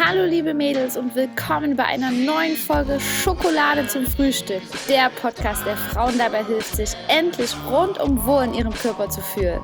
Hallo liebe Mädels und willkommen bei einer neuen Folge Schokolade zum Frühstück. Der Podcast, der Frauen dabei hilft, sich endlich rundum wohl in ihrem Körper zu fühlen.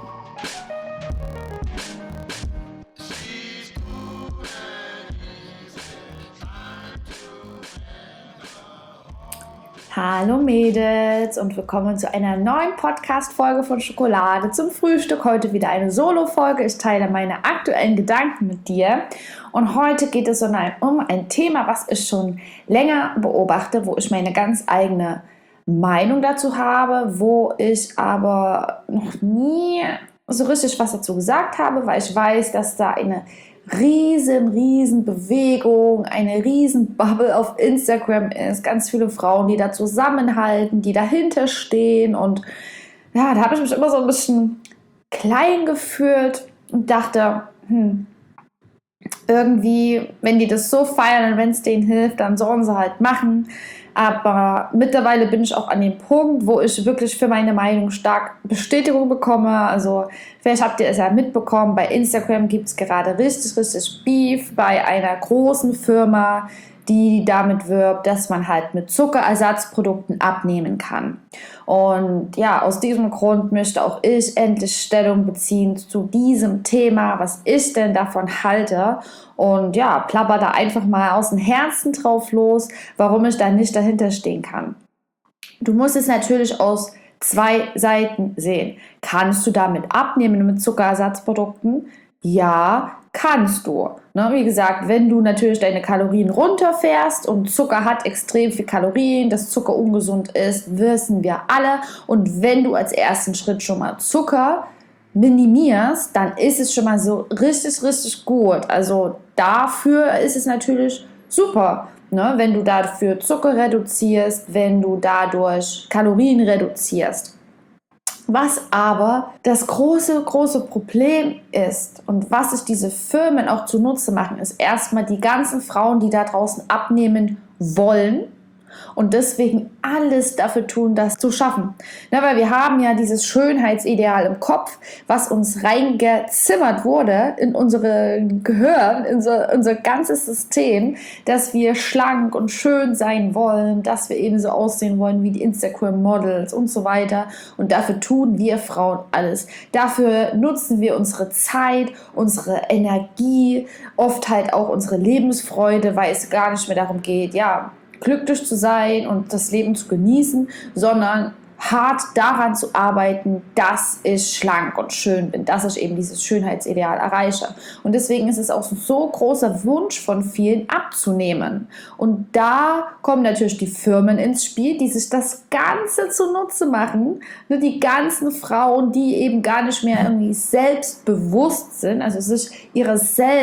Hallo Mädels und willkommen zu einer neuen Podcast-Folge von Schokolade zum Frühstück. Heute wieder eine Solo-Folge. Ich teile meine aktuellen Gedanken mit dir. Und heute geht es um ein Thema, was ich schon länger beobachte, wo ich meine ganz eigene Meinung dazu habe, wo ich aber noch nie so richtig was dazu gesagt habe, weil ich weiß, dass da eine riesen Bewegung, eine riesen Bubble auf Instagram ist. Ganz viele Frauen, die da zusammenhalten, die dahinter stehen. Und ja, da habe ich mich immer so ein bisschen klein gefühlt und dachte, irgendwie, wenn die das so feiern und wenn es denen hilft, dann sollen sie halt machen. Aber mittlerweile bin ich auch an dem Punkt, wo ich wirklich für meine Meinung stark Bestätigung bekomme. Also vielleicht habt ihr es ja mitbekommen, bei Instagram gibt es gerade richtig Beef bei einer großen Firma, die damit wirbt, dass man halt mit Zuckerersatzprodukten abnehmen kann. Und ja, aus diesem Grund möchte auch ich endlich Stellung beziehen zu diesem Thema, was ich denn davon halte. Und ja, plapper da einfach mal aus dem Herzen drauf los, warum ich da nicht dahinter stehen kann. Du musst es natürlich aus zwei Seiten sehen. Kannst du damit abnehmen mit Zuckerersatzprodukten? Ja, kannst du. Wie gesagt, wenn du natürlich deine Kalorien runterfährst und Zucker hat extrem viel Kalorien, dass Zucker ungesund ist, wissen wir alle. Und wenn du als ersten Schritt schon mal Zucker minimierst, dann ist es schon mal so richtig gut. Also dafür ist es natürlich super, wenn du dafür Zucker reduzierst, wenn du dadurch Kalorien reduzierst. Was aber das große Problem ist und was sich diese Firmen auch zunutze machen, ist erstmal die ganzen Frauen, die da draußen abnehmen wollen und deswegen alles dafür tun, das zu schaffen. Weil wir haben ja dieses Schönheitsideal im Kopf, was uns reingezimmert wurde in unsere Gehirn, in unser ganzes System, dass wir schlank und schön sein wollen, dass wir eben so aussehen wollen wie die Instagram-Models und so weiter. Und dafür tun wir Frauen alles. Dafür nutzen wir unsere Zeit, unsere Energie, oft halt auch unsere Lebensfreude, weil es gar nicht mehr darum geht, glücklich zu sein und das Leben zu genießen, sondern hart daran zu arbeiten, dass ich schlank und schön bin, dass ich eben dieses Schönheitsideal erreiche. Und deswegen ist es auch ein so großer Wunsch von vielen abzunehmen. Und da kommen natürlich die Firmen ins Spiel, die sich das Ganze zunutze machen. Die ganzen Frauen, die eben gar nicht mehr irgendwie selbstbewusst sind, also sich ihrer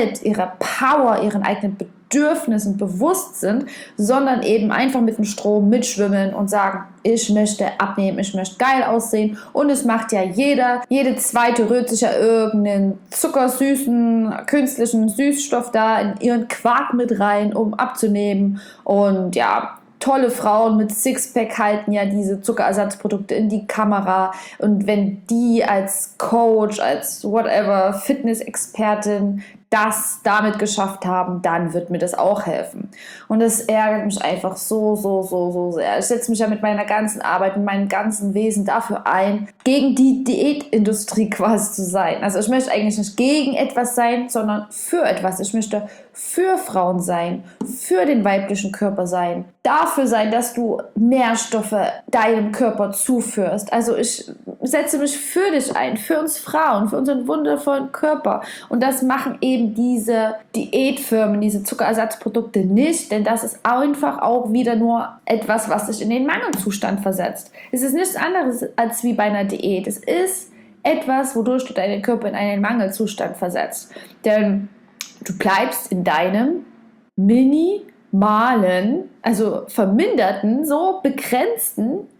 Power, ihren eigenen Bedürfnissen bewusst sind, sondern eben einfach mit dem Strom mitschwimmen und sagen, ich möchte abnehmen, ich möchte geil aussehen und es macht ja jede zweite rührt sich ja irgendeinen zuckersüßen, künstlichen Süßstoff da in ihren Quark mit rein, um abzunehmen und ja, tolle Frauen mit Sixpack halten ja diese Zuckerersatzprodukte in die Kamera und wenn die als Coach, als whatever, Fitness-Expertin das damit geschafft haben, dann wird mir das auch helfen. Und das ärgert mich einfach so sehr. Ich setze mich ja mit meiner ganzen Arbeit, mit meinem ganzen Wesen dafür ein, gegen die Diätindustrie quasi zu sein. Also ich möchte eigentlich nicht gegen etwas sein, sondern für etwas. Ich möchte für Frauen sein, für den weiblichen Körper sein, dafür sein, dass du Nährstoffe deinem Körper zuführst. Also ich setze mich für dich ein, für uns Frauen, für unseren wundervollen Körper. Und das machen eben diese Diätfirmen, diese Zuckerersatzprodukte nicht, denn das ist einfach auch wieder nur etwas, was dich in den Mangelzustand versetzt. Es ist nichts anderes als wie bei einer Diät. Es ist etwas, wodurch du deinen Körper in einen Mangelzustand versetzt. Denn du bleibst in deinem minimalen, also verminderten, so begrenzten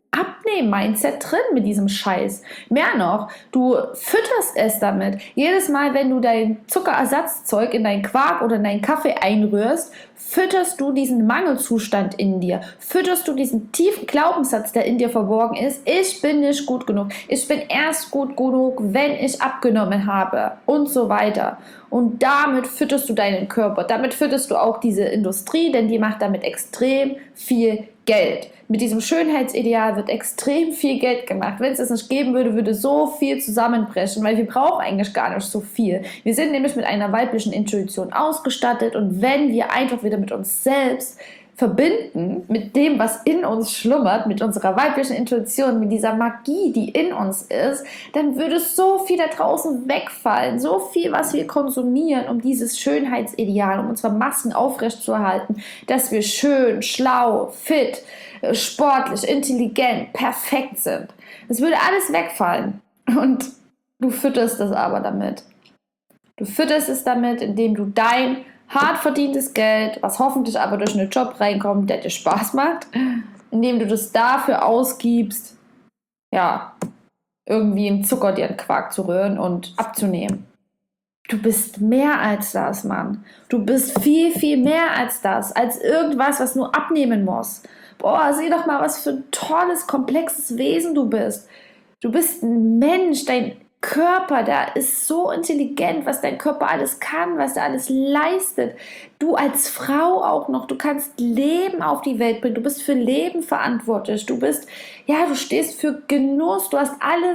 Abnehmen-Mindset drin mit diesem Scheiß. Mehr noch, du fütterst es damit. Jedes Mal, wenn du dein Zuckerersatzzeug in deinen Quark oder in deinen Kaffee einrührst, fütterst du diesen Mangelzustand in dir. Fütterst du diesen tiefen Glaubenssatz, der in dir verborgen ist. Ich bin nicht gut genug. Ich bin erst gut genug, wenn ich abgenommen habe und so weiter. Und damit fütterst du deinen Körper. Damit fütterst du auch diese Industrie, denn die macht damit extrem viel Geld. Mit diesem Schönheitsideal wird extrem viel Geld gemacht. Wenn es das nicht geben würde, würde so viel zusammenbrechen, weil wir brauchen eigentlich gar nicht so viel. Wir sind nämlich mit einer weiblichen Intuition ausgestattet und wenn wir einfach wieder mit uns selbst verbinden, mit dem, was in uns schlummert, mit unserer weiblichen Intuition, mit dieser Magie, die in uns ist, dann würde so viel da draußen wegfallen, so viel, was wir konsumieren, um dieses Schönheitsideal, um unsere Massen aufrechtzuerhalten, dass wir schön, schlau, fit, sportlich, intelligent, perfekt sind. Es würde alles wegfallen und du fütterst es aber damit. Du fütterst es damit, indem du dein hart verdientes Geld, was hoffentlich aber durch einen Job reinkommt, der dir Spaß macht, indem du das dafür ausgibst, ja, irgendwie im Zucker dir einen Quark zu rühren und abzunehmen. Du bist mehr als das, Mann. Du bist viel, viel mehr als das, als irgendwas, was nur abnehmen muss. Boah, sieh doch mal, was für ein tolles, komplexes Wesen du bist. Du bist ein Mensch, dein Körper, der ist so intelligent, was dein Körper alles kann, was er alles leistet. Du als Frau auch noch, du kannst Leben auf die Welt bringen, du bist für Leben verantwortlich, du stehst für Genuss, du hast alle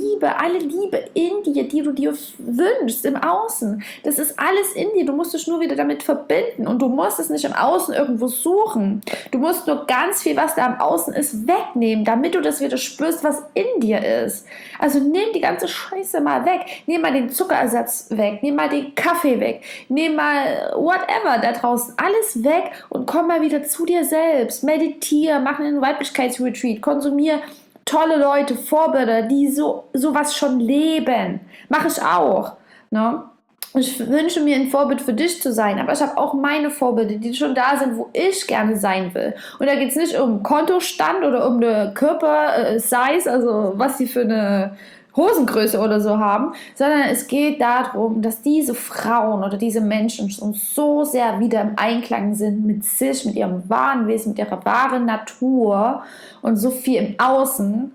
Liebe in dir, die du dir wünschst, im Außen. Das ist alles in dir, du musst dich nur wieder damit verbinden und du musst es nicht im Außen irgendwo suchen. Du musst nur ganz viel, was da im Außen ist, wegnehmen, damit du das wieder spürst, was in dir ist. Also nimm die ganze Scheiße mal weg, nimm mal den Zuckerersatz weg, nimm mal den Kaffee weg, nimm mal whatever da draußen, alles weg und komm mal wieder zu dir selbst. Meditiere, mach einen Weiblichkeitsretreat, konsumier tolle Leute, Vorbilder, die sowas schon leben. Mach ich auch. Ne? Ich wünsche mir ein Vorbild für dich zu sein, aber ich habe auch meine Vorbilder, die schon da sind, wo ich gerne sein will. Und da geht es nicht um Kontostand oder um eine Körper-Size, also was sie für eine Hosengröße oder so haben, sondern es geht darum, dass diese Frauen oder diese Menschen schon so sehr wieder im Einklang sind mit sich, mit ihrem wahren Wesen, mit ihrer wahren Natur und so viel im Außen,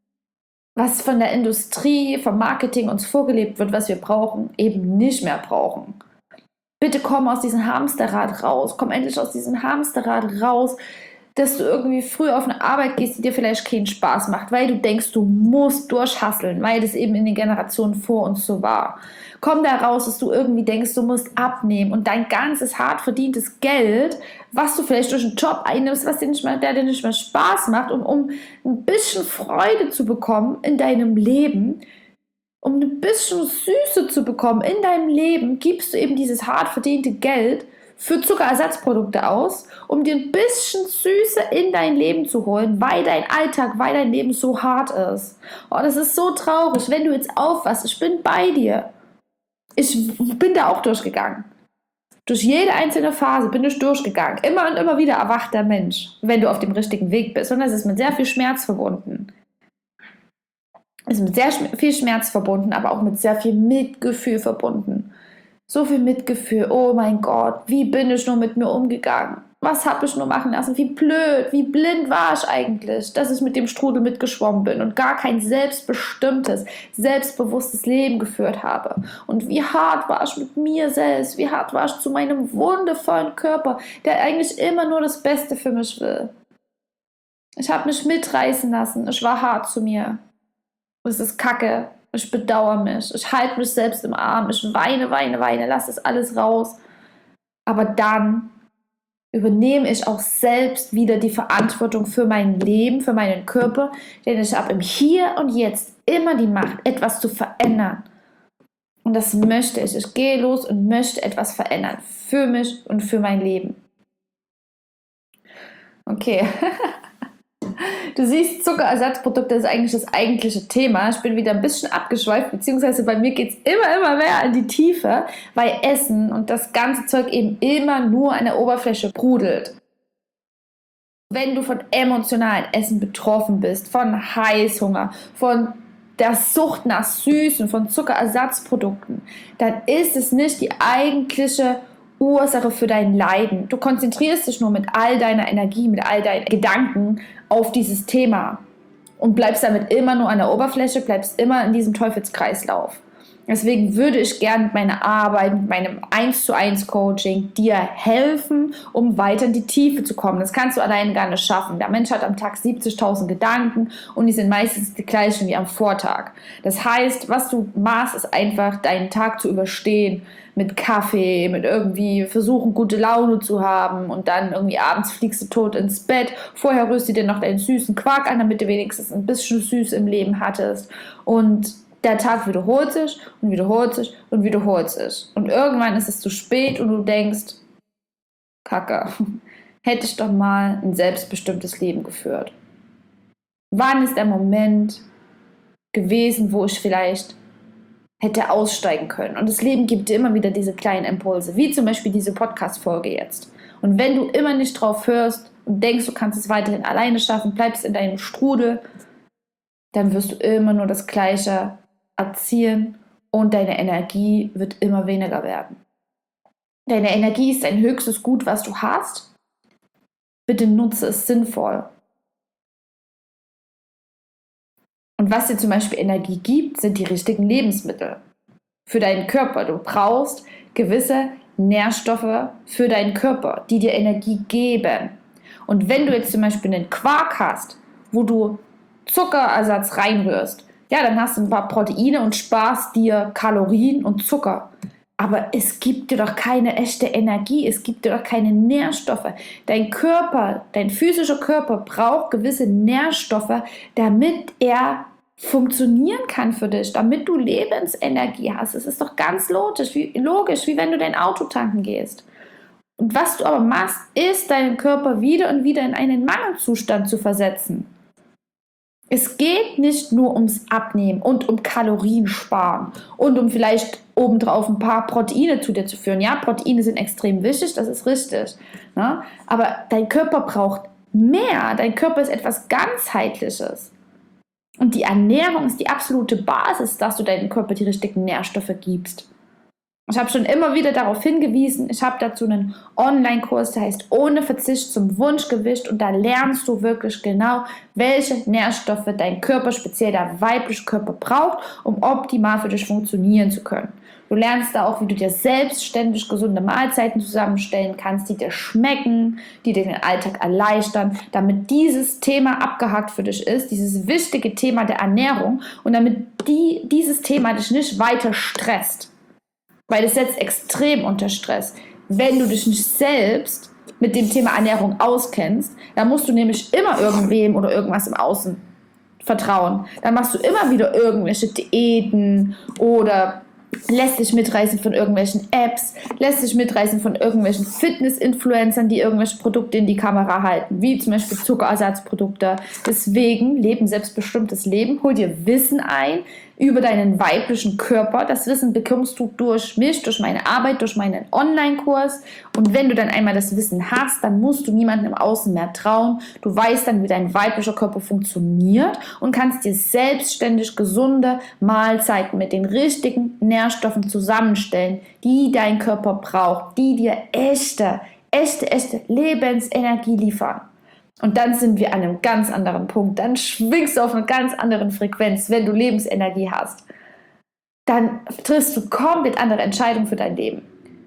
was von der Industrie, vom Marketing uns vorgelebt wird, was wir brauchen, eben nicht mehr brauchen. Bitte komm aus diesem Hamsterrad raus, komm endlich aus diesem Hamsterrad raus, dass du irgendwie früh auf eine Arbeit gehst, die dir vielleicht keinen Spaß macht, weil du denkst, du musst durchhasseln, weil das eben in den Generationen vor uns so war. Komm da raus, dass du irgendwie denkst, du musst abnehmen und dein ganzes hart verdientes Geld, was du vielleicht durch einen Job einnimmst, der dir nicht mehr Spaß macht, um ein bisschen Freude zu bekommen in deinem Leben, um ein bisschen Süße zu bekommen in deinem Leben, gibst du eben dieses hart verdiente Geld für Zuckerersatzprodukte aus, um dir ein bisschen Süße in dein Leben zu holen, weil dein Alltag, weil dein Leben so hart ist. Oh, das ist so traurig, wenn du jetzt aufwachst. Ich bin bei dir. Ich bin da auch durchgegangen. Durch jede einzelne Phase bin ich durchgegangen. Immer und immer wieder erwacht der Mensch, wenn du auf dem richtigen Weg bist. Und das ist mit sehr viel Schmerz verbunden. Es ist mit sehr viel Schmerz verbunden, aber auch mit sehr viel Mitgefühl verbunden. So viel Mitgefühl, oh mein Gott, wie bin ich nur mit mir umgegangen? Was habe ich nur machen lassen? Wie blöd, wie blind war ich eigentlich, dass ich mit dem Strudel mitgeschwommen bin und gar kein selbstbestimmtes, selbstbewusstes Leben geführt habe. Und wie hart war ich mit mir selbst, wie hart war ich zu meinem wundervollen Körper, der eigentlich immer nur das Beste für mich will. Ich habe mich mitreißen lassen, ich war hart zu mir. Es ist Kacke. Ich bedauere mich. Ich halte mich selbst im Arm. Ich weine, lasse das alles raus. Aber dann übernehme ich auch selbst wieder die Verantwortung für mein Leben, für meinen Körper, denn ich habe im Hier und Jetzt immer die Macht, etwas zu verändern. Und das möchte ich. Ich gehe los und möchte etwas verändern. Für mich und für mein Leben. Okay. Du siehst, Zuckerersatzprodukte ist eigentlich das eigentliche Thema. Ich bin wieder ein bisschen abgeschweift, beziehungsweise bei mir geht es immer mehr in die Tiefe, weil Essen und das ganze Zeug eben immer nur an der Oberfläche brodelt. Wenn du von emotionalen Essen betroffen bist, von Heißhunger, von der Sucht nach Süßen, von Zuckerersatzprodukten, dann ist es nicht die eigentliche Ursache für dein Leiden. Du konzentrierst dich nur mit all deiner Energie, mit all deinen Gedanken auf dieses Thema und bleibst damit immer nur an der Oberfläche, bleibst immer in diesem Teufelskreislauf. Deswegen würde ich gerne mit meiner Arbeit, mit meinem 1:1 Coaching dir helfen, um weiter in die Tiefe zu kommen. Das kannst du alleine gar nicht schaffen. Der Mensch hat am Tag 70.000 Gedanken und die sind meistens die gleichen wie am Vortag. Das heißt, was du machst, ist einfach deinen Tag zu überstehen mit Kaffee, mit irgendwie versuchen, gute Laune zu haben und dann irgendwie abends fliegst du tot ins Bett. Vorher rührst du dir noch deinen süßen Quark an, damit du wenigstens ein bisschen süß im Leben hattest. Und der Tag wiederholt sich und wiederholt sich und wiederholt sich. Und irgendwann ist es zu spät und du denkst, Kacke, hätte ich doch mal ein selbstbestimmtes Leben geführt. Wann ist der Moment gewesen, wo ich vielleicht hätte aussteigen können? Und das Leben gibt dir immer wieder diese kleinen Impulse, wie zum Beispiel diese Podcast-Folge jetzt. Und wenn du immer nicht drauf hörst und denkst, du kannst es weiterhin alleine schaffen, bleibst in deinem Strudel, dann wirst du immer nur das Gleiche erzielen und deine Energie wird immer weniger werden. Deine Energie ist dein höchstes Gut, was du hast. Bitte nutze es sinnvoll. Und was dir zum Beispiel Energie gibt, sind die richtigen Lebensmittel für deinen Körper. Du brauchst gewisse Nährstoffe für deinen Körper, die dir Energie geben. Und wenn du jetzt zum Beispiel einen Quark hast, wo du Zuckerersatz reinrührst, ja, dann hast du ein paar Proteine und sparst dir Kalorien und Zucker. Aber es gibt dir doch keine echte Energie, es gibt dir doch keine Nährstoffe. Dein Körper, dein physischer Körper braucht gewisse Nährstoffe, damit er funktionieren kann für dich, damit du Lebensenergie hast. Es ist doch ganz logisch, wie wenn du dein Auto tanken gehst. Und was du aber machst, ist, deinen Körper wieder und wieder in einen Mangelzustand zu versetzen. Es geht nicht nur ums Abnehmen und um Kalorien sparen und um vielleicht obendrauf ein paar Proteine zu dir zu führen. Ja, Proteine sind extrem wichtig, das ist richtig. Ne? Aber dein Körper braucht mehr. Dein Körper ist etwas Ganzheitliches. Und die Ernährung ist die absolute Basis, dass du deinem Körper die richtigen Nährstoffe gibst. Ich habe schon immer wieder darauf hingewiesen, ich habe dazu einen Online-Kurs, der heißt Ohne Verzicht zum Wunschgewicht und da lernst du wirklich genau, welche Nährstoffe dein Körper, speziell der weibliche Körper braucht, um optimal für dich funktionieren zu können. Du lernst da auch, wie du dir selbstständig gesunde Mahlzeiten zusammenstellen kannst, die dir schmecken, die dir den Alltag erleichtern, damit dieses Thema abgehakt für dich ist, dieses wichtige Thema der Ernährung und damit dieses Thema dich nicht weiter stresst. Weil es setzt extrem unter Stress. Wenn du dich nicht selbst mit dem Thema Ernährung auskennst, dann musst du nämlich immer irgendwem oder irgendwas im Außen vertrauen. Dann machst du immer wieder irgendwelche Diäten oder lässt dich mitreißen von irgendwelchen Apps, lässt dich mitreißen von irgendwelchen Fitness-Influencern, die irgendwelche Produkte in die Kamera halten, wie zum Beispiel Zuckerersatzprodukte. Deswegen leben selbstbestimmtes Leben, hol dir Wissen ein über deinen weiblichen Körper. Das Wissen bekommst du durch mich, durch meine Arbeit, durch meinen Online-Kurs. Und wenn du dann einmal das Wissen hast, dann musst du niemandem im Außen mehr trauen. Du weißt dann, wie dein weiblicher Körper funktioniert und kannst dir selbstständig gesunde Mahlzeiten mit den richtigen Nährstoffen zusammenstellen, die dein Körper braucht, die dir echte Lebensenergie liefern. Und dann sind wir an einem ganz anderen Punkt. Dann schwingst du auf einer ganz anderen Frequenz, wenn du Lebensenergie hast. Dann triffst du komplett andere Entscheidungen für dein Leben.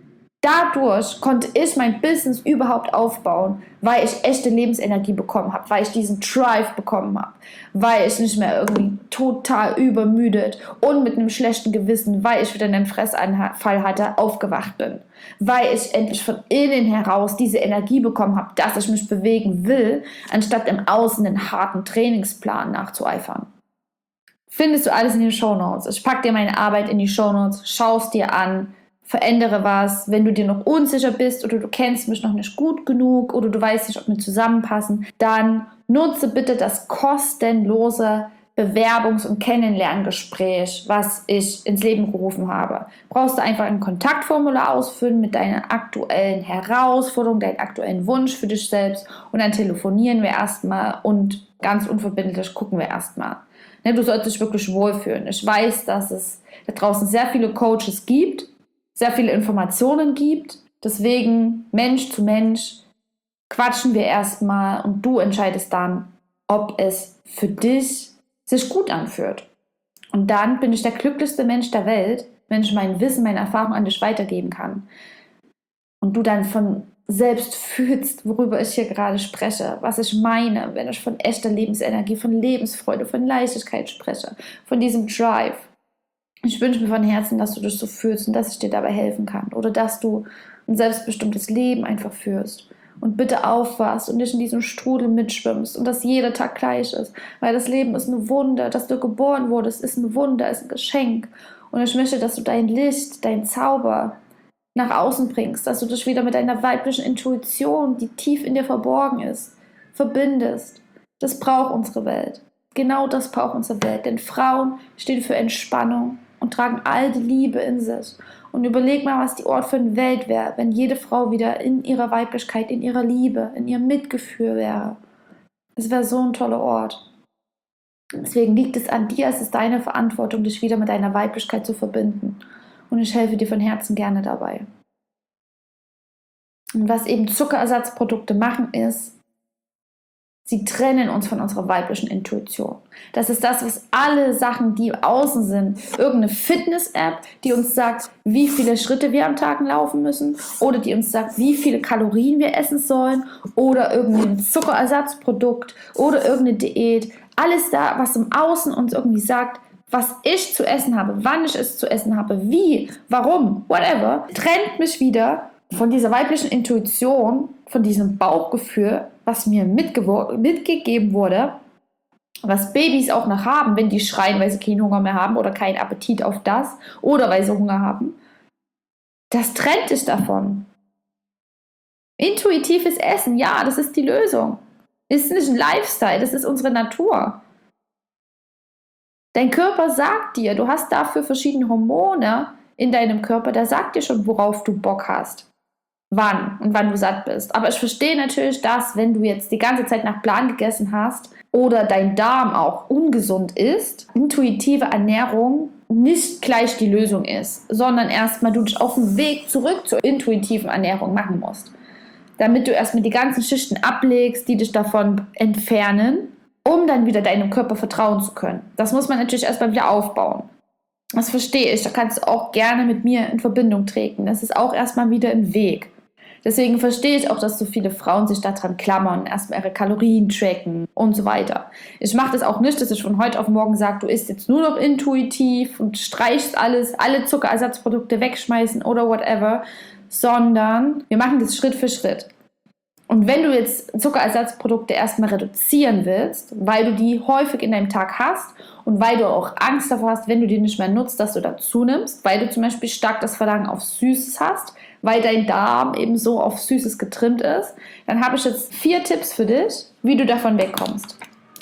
Dadurch konnte ich mein Business überhaupt aufbauen, weil ich echte Lebensenergie bekommen habe, weil ich diesen Drive bekommen habe, weil ich nicht mehr irgendwie total übermüdet und mit einem schlechten Gewissen, weil ich wieder einen Fressanfall hatte, aufgewacht bin. Weil ich endlich von innen heraus diese Energie bekommen habe, dass ich mich bewegen will, anstatt im Außen einen harten Trainingsplan nachzueifern. Findest du alles in den Shownotes. Ich packe dir meine Arbeit in die Shownotes, schau es dir an, verändere was. Wenn du dir noch unsicher bist oder du kennst mich noch nicht gut genug oder du weißt nicht, ob wir zusammenpassen, dann nutze bitte das kostenlose Bewerbungs- und Kennenlerngespräch, was ich ins Leben gerufen habe, brauchst du einfach ein Kontaktformular ausfüllen mit deiner aktuellen Herausforderung, deinem aktuellen Wunsch für dich selbst und dann telefonieren wir erstmal und ganz unverbindlich gucken wir erstmal. Ne, du sollst dich wirklich wohlfühlen. Ich weiß, dass es da draußen sehr viele Coaches gibt, sehr viele Informationen gibt. Deswegen Mensch zu Mensch quatschen wir erstmal und du entscheidest dann, ob es für dich sich gut anfühlt. Und dann bin ich der glücklichste Mensch der Welt, wenn ich mein Wissen, meine Erfahrung an dich weitergeben kann. Und du dann von selbst fühlst, worüber ich hier gerade spreche, was ich meine, wenn ich von echter Lebensenergie, von Lebensfreude, von Leichtigkeit spreche, von diesem Drive. Ich wünsche mir von Herzen, dass du dich so fühlst und dass ich dir dabei helfen kann. Oder dass du ein selbstbestimmtes Leben einfach führst. Und bitte aufwachst und dich in diesem Strudel mitschwimmst und dass jeder Tag gleich ist. Weil das Leben ist ein Wunder, dass du geboren wurdest, ist ein Wunder, ist ein Geschenk. Und ich möchte, dass du dein Licht, dein Zauber nach außen bringst, dass du dich wieder mit deiner weiblichen Intuition, die tief in dir verborgen ist, verbindest. Das braucht unsere Welt. Genau das braucht unsere Welt. Denn Frauen stehen für Entspannung und tragen all die Liebe in sich. Und überleg mal, was die Ort für eine Welt wäre, wenn jede Frau wieder in ihrer Weiblichkeit, in ihrer Liebe, in ihrem Mitgefühl wäre. Das wäre so ein toller Ort. Deswegen liegt es an dir, es ist deine Verantwortung, dich wieder mit deiner Weiblichkeit zu verbinden. Und ich helfe dir von Herzen gerne dabei. Und was eben Zuckerersatzprodukte machen, ist, sie trennen uns von unserer weiblichen Intuition. Das ist das, was alle Sachen, die außen sind, irgendeine Fitness-App, die uns sagt, wie viele Schritte wir am Tag laufen müssen oder die uns sagt, wie viele Kalorien wir essen sollen oder irgendein Zuckerersatzprodukt oder irgendeine Diät. Alles da, was im Außen uns irgendwie sagt, was ich zu essen habe, wann ich es zu essen habe, wie, warum, whatever, trennt mich wieder von dieser weiblichen Intuition, von diesem Bauchgefühl, was mir mitgegeben wurde, was Babys auch noch haben, wenn die schreien, weil sie keinen Hunger mehr haben oder keinen Appetit auf das oder weil sie Hunger haben. Das trennt dich davon. Intuitives Essen, ja, das ist die Lösung. Das ist nicht ein Lifestyle, das ist unsere Natur. Dein Körper sagt dir, du hast dafür verschiedene Hormone in deinem Körper, der sagt dir schon, worauf du Bock hast. Wann und wann du satt bist. Aber ich verstehe natürlich, dass wenn du jetzt die ganze Zeit nach Plan gegessen hast oder dein Darm auch ungesund ist, intuitive Ernährung nicht gleich die Lösung ist, sondern erstmal du dich auf den Weg zurück zur intuitiven Ernährung machen musst. Damit du erstmal die ganzen Schichten ablegst, die dich davon entfernen, um dann wieder deinem Körper vertrauen zu können. Das muss man natürlich erstmal wieder aufbauen. Das verstehe ich. Da kannst du auch gerne mit mir in Verbindung treten. Das ist auch erstmal wieder ein Weg. Deswegen verstehe ich auch, dass so viele Frauen sich daran klammern, erstmal ihre Kalorien tracken und so weiter. Ich mache das auch nicht, dass ich von heute auf morgen sage, du isst jetzt nur noch intuitiv und streichst alles, alle Zuckerersatzprodukte wegschmeißen oder whatever, sondern wir machen das Schritt für Schritt. Und wenn du jetzt Zuckerersatzprodukte erstmal reduzieren willst, weil du die häufig in deinem Tag hast und weil du auch Angst davor hast, wenn du die nicht mehr nutzt, dass du da zunimmst, weil du zum Beispiel stark das Verlangen auf Süßes hast, weil dein Darm eben so auf Süßes getrimmt ist, dann habe ich jetzt 4 Tipps für dich, wie du davon wegkommst.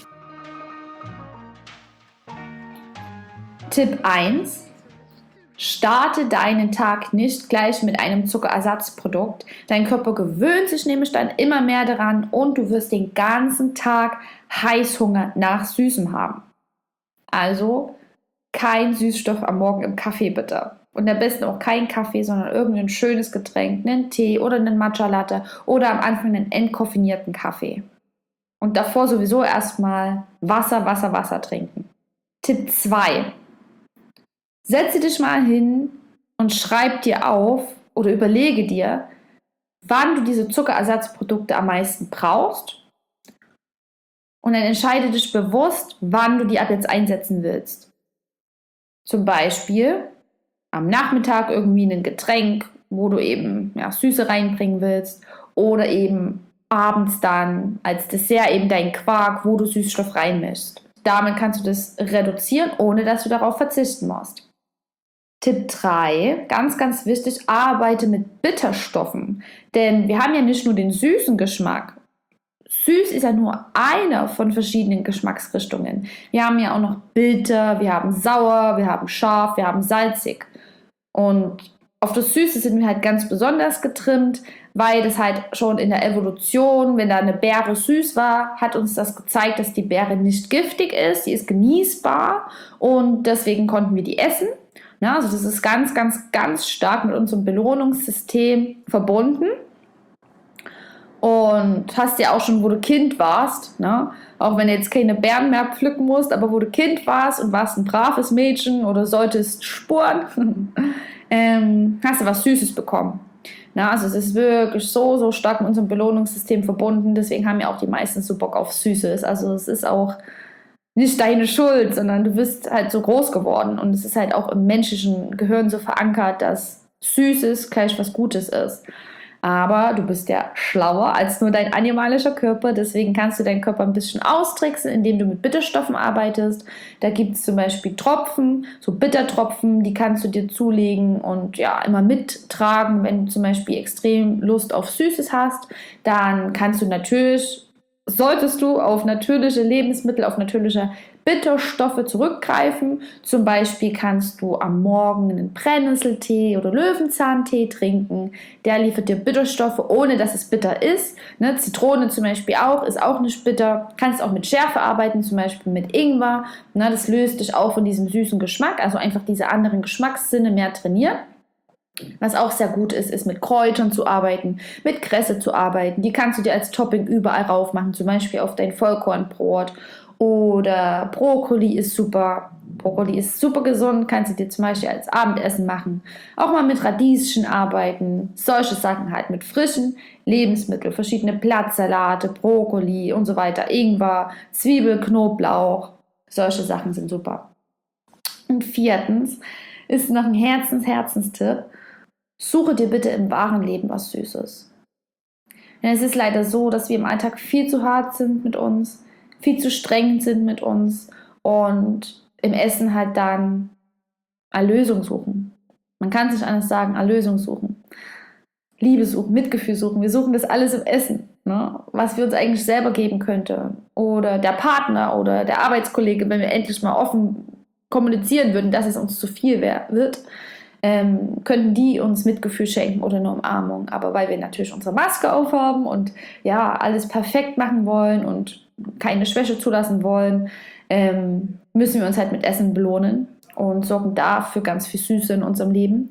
Tipp 1. Starte deinen Tag nicht gleich mit einem Zuckerersatzprodukt. Dein Körper gewöhnt sich nämlich dann immer mehr daran und du wirst den ganzen Tag Heißhunger nach Süßem haben. Also kein Süßstoff am Morgen im Kaffee bitte. Und am besten auch kein Kaffee, sondern irgendein schönes Getränk, einen Tee oder einen Matcha Latte oder am Anfang einen entkoffinierten Kaffee. Und davor sowieso erstmal Wasser trinken. Tipp 2. Setze dich mal hin und schreib dir auf oder überlege dir, wann du diese Zuckerersatzprodukte am meisten brauchst. Und dann entscheide dich bewusst, wann du die ab jetzt einsetzen willst. Zum Beispiel am Nachmittag irgendwie ein Getränk, wo du eben Süße reinbringen willst. Oder eben abends dann als Dessert eben dein Quark, wo du Süßstoff reinmischst. Damit kannst du das reduzieren, ohne dass du darauf verzichten musst. Tipp 3, ganz, ganz wichtig, arbeite mit Bitterstoffen. Denn wir haben ja nicht nur den süßen Geschmack, süß ist ja nur eine von verschiedenen Geschmacksrichtungen. Wir haben ja auch noch bitter, wir haben sauer, wir haben scharf, wir haben salzig. Und auf das Süße sind wir halt ganz besonders getrimmt, weil das halt schon in der Evolution, wenn da eine Beere süß war, hat uns das gezeigt, dass die Beere nicht giftig ist, die ist genießbar und deswegen konnten wir die essen. Ja, also das ist ganz, ganz, ganz stark mit unserem Belohnungssystem verbunden. Und hast ja auch schon, wo du Kind warst, ne? Auch wenn du jetzt keine Beeren mehr pflücken musst, aber wo du Kind warst und warst ein braves Mädchen oder solltest spuren, hast du was Süßes bekommen. Na, also es ist wirklich so, so stark mit unserem Belohnungssystem verbunden, deswegen haben ja auch die meisten so Bock auf Süßes. Also es ist auch nicht deine Schuld, sondern du bist halt so groß geworden und es ist halt auch im menschlichen Gehirn so verankert, dass Süßes gleich was Gutes ist. Aber du bist ja schlauer als nur dein animalischer Körper, deswegen kannst du deinen Körper ein bisschen austricksen, indem du mit Bitterstoffen arbeitest. Da gibt es zum Beispiel Tropfen, so Bittertropfen, die kannst du dir zulegen und ja, immer mittragen, wenn du zum Beispiel extrem Lust auf Süßes hast. Dann kannst du natürlich, solltest du auf natürliche Lebensmittel, auf natürliche Bitterstoffe zurückgreifen. Zum Beispiel kannst du am Morgen einen Brennnesseltee oder Löwenzahntee trinken. Der liefert dir Bitterstoffe, ohne dass es bitter ist. Ne? Zitrone zum Beispiel auch, ist auch nicht bitter. Kannst auch mit Schärfe arbeiten, zum Beispiel mit Ingwer. Ne? Das löst dich auch von diesem süßen Geschmack, also einfach diese anderen Geschmackssinne mehr trainieren. Was auch sehr gut ist, ist mit Kräutern zu arbeiten, mit Kresse zu arbeiten. Die kannst du dir als Topping überall rauf machen, zum Beispiel auf dein Vollkornbrot. Oder Brokkoli ist super. Brokkoli ist super gesund, kannst du dir zum Beispiel als Abendessen machen. Auch mal mit Radieschen arbeiten. Solche Sachen halt mit frischen Lebensmitteln, verschiedene Blattsalate, Brokkoli und so weiter. Ingwer, Zwiebel, Knoblauch. Solche Sachen sind super. Und viertens ist noch ein Herzenstipp. Suche dir bitte im wahren Leben was Süßes. Denn es ist leider so, dass wir im Alltag viel zu hart sind mit uns, viel zu streng sind mit uns und im Essen halt dann Erlösung suchen. Man kann es nicht anders sagen, Erlösung suchen. Liebe suchen, Mitgefühl suchen. Wir suchen das alles im Essen, ne? Was wir uns eigentlich selber geben könnte. Oder der Partner oder der Arbeitskollege, wenn wir endlich mal offen kommunizieren würden, dass es uns zu viel wird, könnten die uns Mitgefühl schenken oder eine Umarmung. Aber weil wir natürlich unsere Maske aufhaben und ja, alles perfekt machen wollen und keine Schwäche zulassen wollen, müssen wir uns halt mit Essen belohnen und sorgen dafür ganz viel Süße in unserem Leben.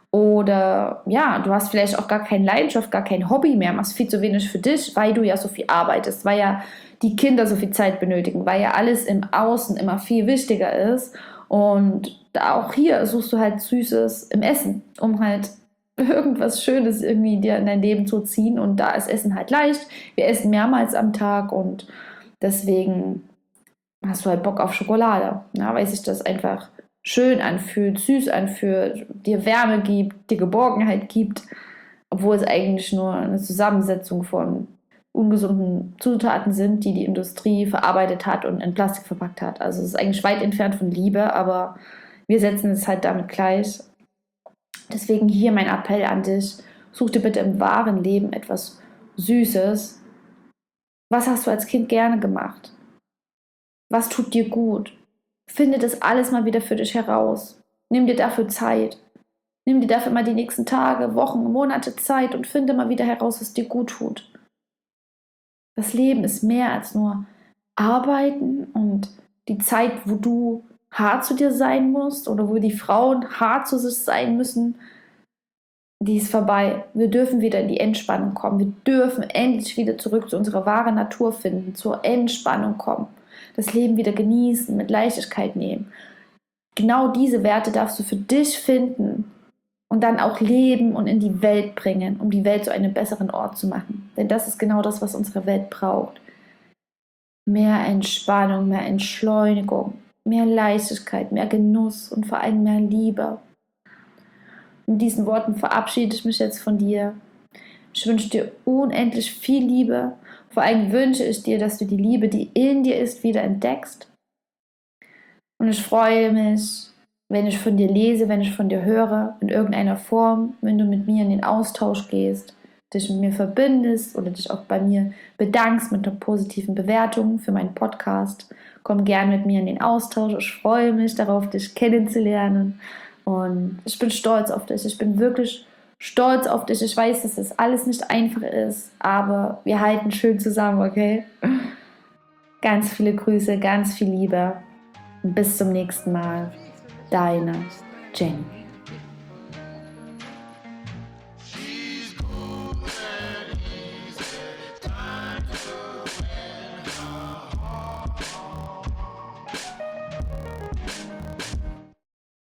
Oder ja, du hast vielleicht auch gar keine Leidenschaft, gar kein Hobby mehr, machst viel zu wenig für dich, weil du ja so viel arbeitest, weil ja die Kinder so viel Zeit benötigen, weil ja alles im Außen immer viel wichtiger ist. Und auch hier suchst du halt Süßes im Essen, um halt irgendwas Schönes irgendwie dir in dein Leben zu ziehen. Und da ist Essen halt leicht. Wir essen mehrmals am Tag und deswegen hast du halt Bock auf Schokolade, ja, weil sich das einfach schön anfühlt, süß anfühlt, dir Wärme gibt, dir Geborgenheit gibt, obwohl es eigentlich nur eine Zusammensetzung von ungesunden Zutaten sind, die die Industrie verarbeitet hat und in Plastik verpackt hat. Also es ist eigentlich weit entfernt von Liebe, aber wir setzen es halt damit gleich. Deswegen hier mein Appell an dich, such dir bitte im wahren Leben etwas Süßes. Was hast du als Kind gerne gemacht? Was tut dir gut? Finde das alles mal wieder für dich heraus. Nimm dir dafür Zeit. Nimm dir dafür mal die nächsten Tage, Wochen, Monate Zeit und finde mal wieder heraus, was dir gut tut. Das Leben ist mehr als nur Arbeiten und die Zeit, wo du hart zu dir sein musst oder wo die Frauen hart zu sich sein müssen, die ist vorbei. Wir dürfen wieder in die Entspannung kommen. Wir dürfen endlich wieder zurück zu unserer wahren Natur finden, zur Entspannung kommen. Das Leben wieder genießen, mit Leichtigkeit nehmen. Genau diese Werte darfst du für dich finden und dann auch leben und in die Welt bringen, um die Welt zu einem besseren Ort zu machen. Denn das ist genau das, was unsere Welt braucht. Mehr Entspannung, mehr Entschleunigung, mehr Leichtigkeit, mehr Genuss und vor allem mehr Liebe. Mit diesen Worten verabschiede ich mich jetzt von dir. Ich wünsche dir unendlich viel Liebe. Vor allem wünsche ich dir, dass du die Liebe, die in dir ist, wieder entdeckst. Und ich freue mich, wenn ich von dir lese, wenn ich von dir höre, in irgendeiner Form, wenn du mit mir in den Austausch gehst. dich mit mir verbindest oder dich auch bei mir bedankst mit einer positiven Bewertung für meinen Podcast. Komm gerne mit mir in den Austausch. Ich freue mich darauf, dich kennenzulernen. Und ich bin stolz auf dich. Ich bin wirklich stolz auf dich. Ich weiß, dass es alles nicht einfach ist, aber wir halten schön zusammen, okay? Ganz viele Grüße, ganz viel Liebe. Und bis zum nächsten Mal. Deine Jenny.